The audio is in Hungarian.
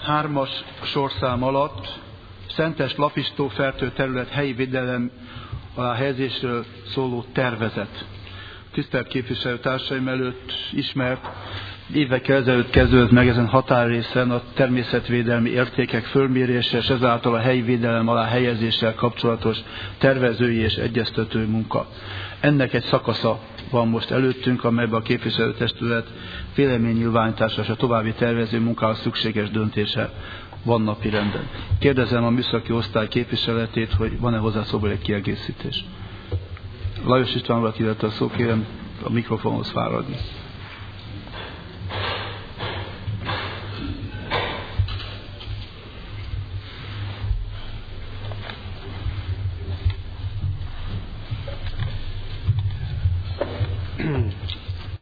3-as sorszám alatt Szentes Lapistó fertő terület helyi védelem alá helyezésről szóló tervezet. Tisztelt képviselőtársaim, előtt ismert, évekkel ezelőtt kezdődött meg ezen határrészen a természetvédelmi értékek fölmérése, és ezáltal a helyi védelem alá helyezéssel kapcsolatos tervezői és egyeztető munka. Ennek egy szakasza van most előttünk, amelyben a képviselőtestület véleménynyilvánítása és a további tervező munkához szükséges döntése van napirenden. Kérdezem a műszaki osztály képviseletét, hogy van-e hozzá szóbeli kiegészítés. Lajos István urat illetve a szó, kérem a mikrofonhoz fáradni.